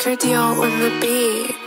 Cardio on the beat.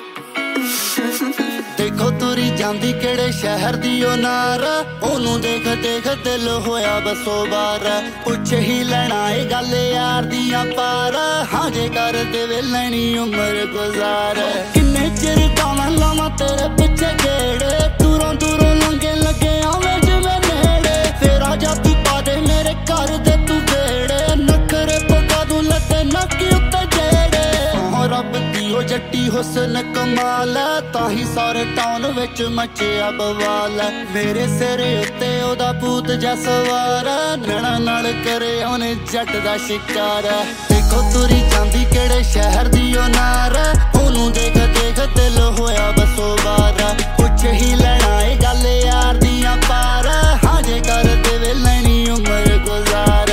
देखो तुरी जांदी केड़े शहर दी ओ नार ओनू देख देख दिल होया बसो बार पुछ ही लेना ए गल यार दियां पार हाँ जे कर देवे लेनी उम्र गुजार किन्ने चिर ताना लावा तेरे पिछे गेड़े दूरों दूरों लंगे लगे आवे जिवें नेड़े फिर आजा तू पा दे मेरे घर दे तू बेड़े नखरे पगा दूं लगे नक्की उत्ते जेड़े रब दी ओ जट्टी हुस्न कमाल ताही सारे टाउन विच मचिया बवाल मेरे सिर उत्ते ओदा भूत जा सवार नैना नाल करे ओने जट दा शिकार देखो तुरी जांदी केड़े शहर दी ओ नार ओनू देख देख दिल होया बसो बार पुछ ही लेना ए गल यार दियां पार हाँ जे कर देवे लेनी उम्र गुजार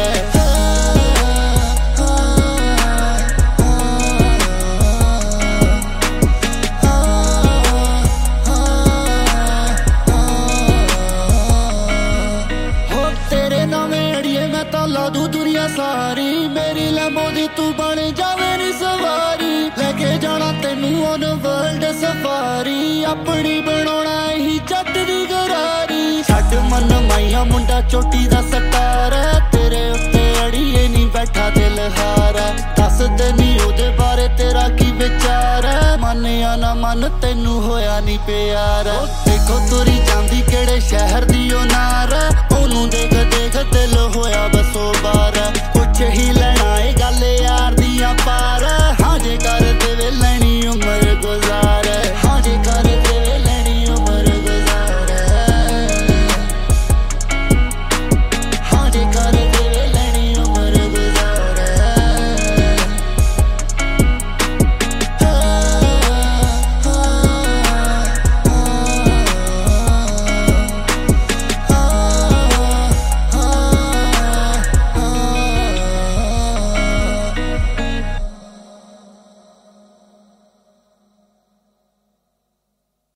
ला दूं दुनिया सारी मेरी लैम्बो दी तू बन जावे नी सवारी लेके जाना तेनू ऑन वर्ल्ड सफारी अपनी बनाउणा ही जट दी गरारी छड्ड मन माइया मुंडा चोटी दा सटार तेरे उत्ते अड़िए नी बैठा दिल हार दस दे नी ओदे बारे तेरा की विचार मन्निया ना मन तेनू होया नी प्यार देखो तुरी